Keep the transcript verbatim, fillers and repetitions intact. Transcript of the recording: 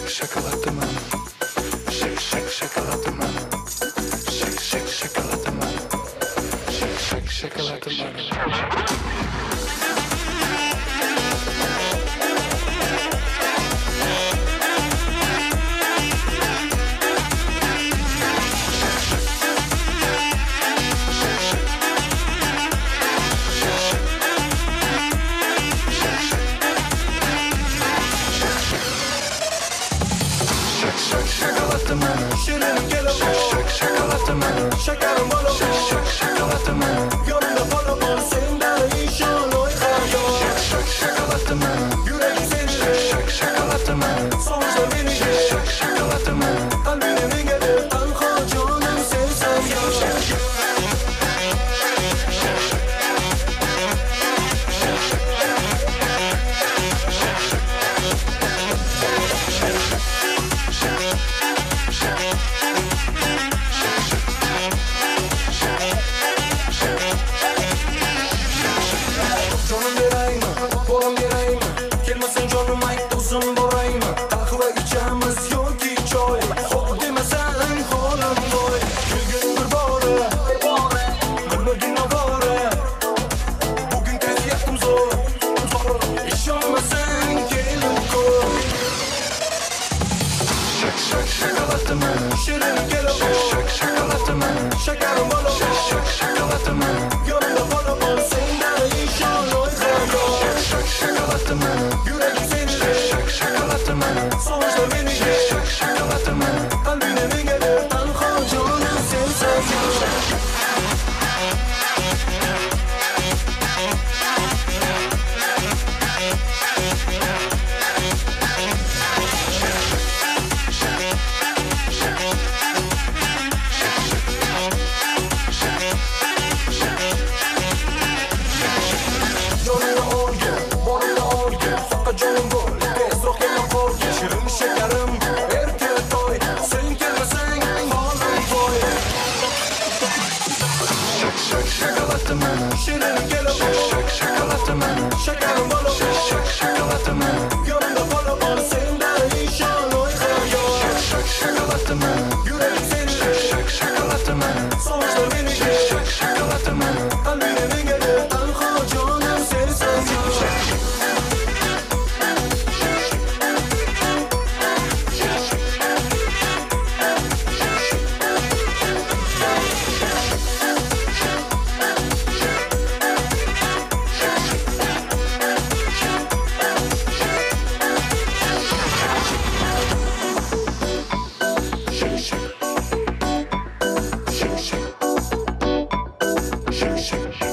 şakaladı bana. Şak şak şakaladı bana. Şak şak şakaladı bana. Şak şak şakaladı bana. Şakalattım bana. Şirinim gel şak şak şakalattım bana. Şekerim bana şak şak şakalattım bana. Yolunda bana bol senden inşallah hayal. Şak şak şakalattım bana. Yüreğim seni şak şak şakalattım bana. Sonuçta beni şak şak şakalattım bana. Kalbine gelir tanha canım sevsem ya. Canım vereyim, bolam vereyim. Kelmesin canım ayıp uzun borayım. Kahve içemiz yok ki çay. Hop demesen halim boy. Gülgün bir bora, gülmedin avara. Bugün tez yaktım zor, zor. İş olmasın gelip koy. Şak şak şakalattım bana. Şirinim gel şak şak şakalattım bana. Şekerim bana şak şak şakalattım bana. Yanımda bana bol senden inşallah hayal. Şak şak şakalattım bana. Yüreğim seni şak şak şakalattım bana. Sonuçta beni şak şak şakalattım bana. Kalbine gelir tanha canım sevsem ya. Canım bol, tez yok yana kol. Şirin şekerim, erkek toy. Sen gelmesen halim boy. Şak şak şakalattım bana. Şirinim gel şak şak şakalattım bana. Şekerim bana şak şak şakalattım bana. Yanımda bana bol senden inşallah hayal. Şak şak şakalattım bana. Yüreğim seni şak şak şakalattım bana. Sonuçta beni şak şak şakalattım bana. Kalbine gelir tanha canım sevsem ya. Shake, shake.